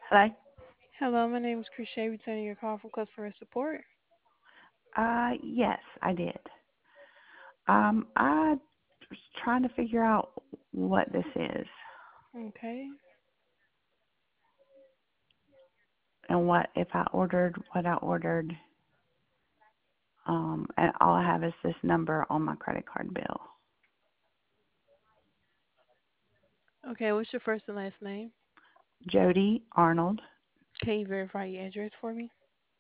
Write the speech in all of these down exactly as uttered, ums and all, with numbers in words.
Hello? Hello, my name is Krishay, returning your call from customer support. Uh, yes, I did. Um, I was trying to figure out what this is Okay. and what if I ordered what I ordered. Um, and all I have is this number on my credit card bill. Okay, what's your first and last name? Jody Arnold. Can you verify your address for me?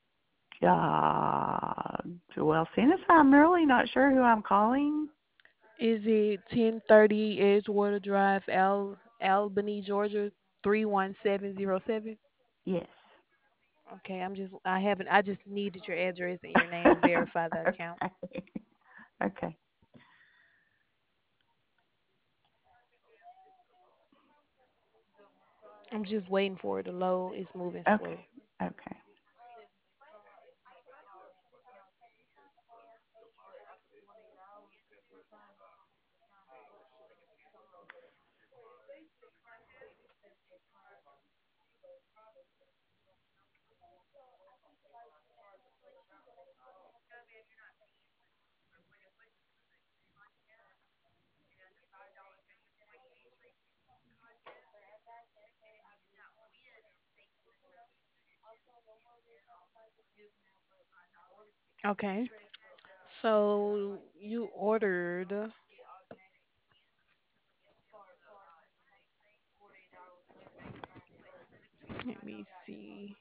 Uh, well, seeing as I'm really not sure who I'm calling. Is it ten thirty Edgewater Drive, Al Albany, Georgia three one seven zero seven? Yes. Okay, I'm just I haven't I just needed your address and your name to verify the account. Okay. Okay. I'm just waiting for it to load. It's moving Okay. slow. Okay. Okay. So you ordered, let me see.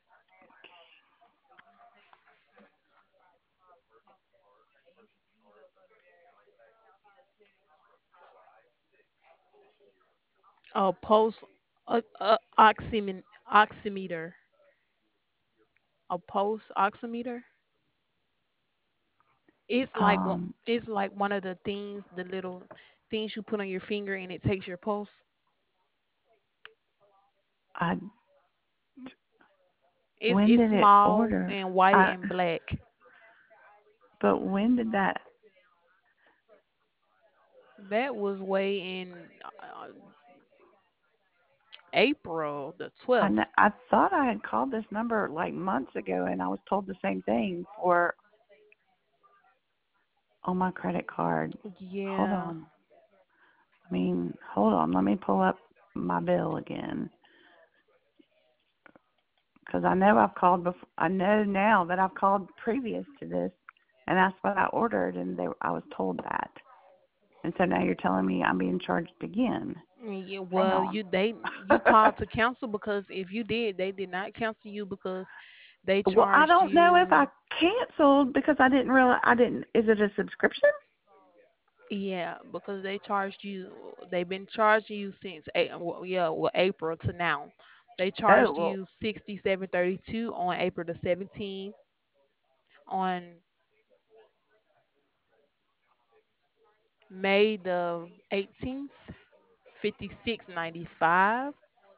A pulse a, a oximet- oximeter. A pulse oximeter. It's like one- Um, it's like one of the things, the little things you put on your finger and it takes your pulse. I It's when it's did it small order? and white I and black. but when did that? That was way in uh, April the I, twelfth. kn- I thought I had called this number like months ago, and I was told the same thing for on my credit card. Hold Yeah. on. I mean, hold on. Let me pull up my bill again because I know I've called before. I know now that I've called previous to this, and that's what I ordered, and they I was told that. And so now you're telling me I'm being charged again. Yeah, Hang well, on. you they you called to cancel because if you did, they did not cancel you because they Well, I charged don't know if I you. canceled because I didn't realize I didn't. Is it a subscription? Yeah, because they charged you. They've been charging you since A- well, yeah, well, April to now. They Oh charged well, you sixty seven thirty two on April the seventeenth. On May the eighteenth, fifty six ninety five.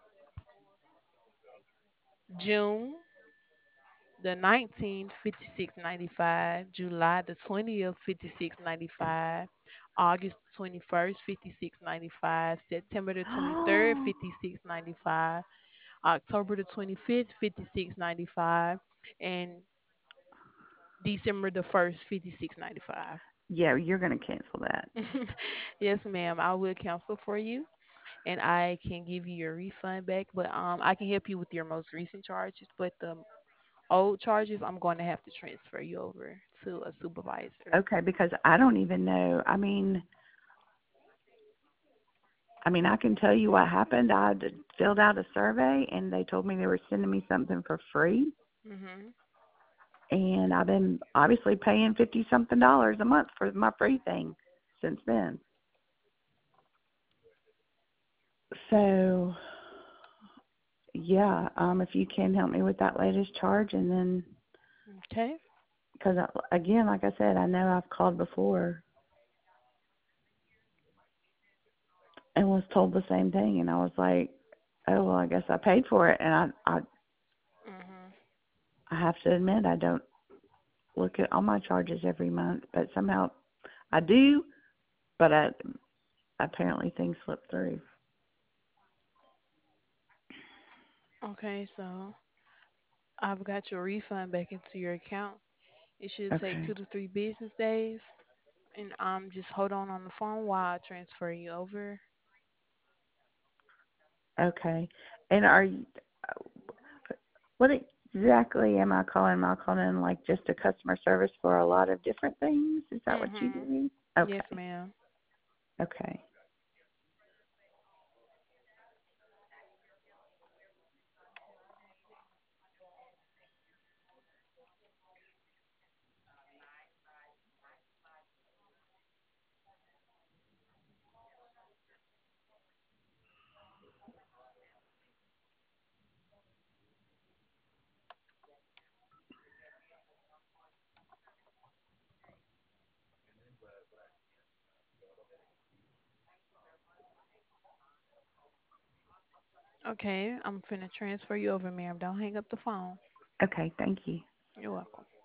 June the nineteenth, fifty six ninety five. July the twentieth, fifty six ninety five. August twenty first, fifty six ninety five. September the twenty third, fifty six ninety five. October the twenty-fifth, fifty-six ninety-five, and December the first, fifty-six ninety-five. yeah. You're gonna cancel that. Yes, ma'am. I will cancel for you and I can give you your refund back, but um I can help you with your most recent charges, but the old charges I'm going to have to transfer you over to a supervisor. Okay, because I don't even know. I mean, I mean, I can tell you what happened. I d- filled out a survey, and they told me they were sending me something for free, Mhm. and I've been obviously paying fifty something dollars a month for my free thing since then. So, yeah, um, if you can help me with that latest charge, and then Okay. because again, like I said, I know I've called before and was told the same thing, and I was like, oh well, I guess I paid for it, and I I Mhm. I have to admit I don't look at all my charges every month, but somehow I do, but I, apparently things slip through. Okay, so I've got your refund back into your account. It should take Okay. two to three business days. And um, just hold on on the phone while I transfer you over. Okay. And are you, what exactly am I calling? Am I calling in like just a customer service for a lot of different things? Is that what you Mhm. do? Yes, Okay. ma'am. Okay. Okay, I'm finna transfer you over, ma'am. Don't hang up the phone. Okay. Thank you. You're welcome.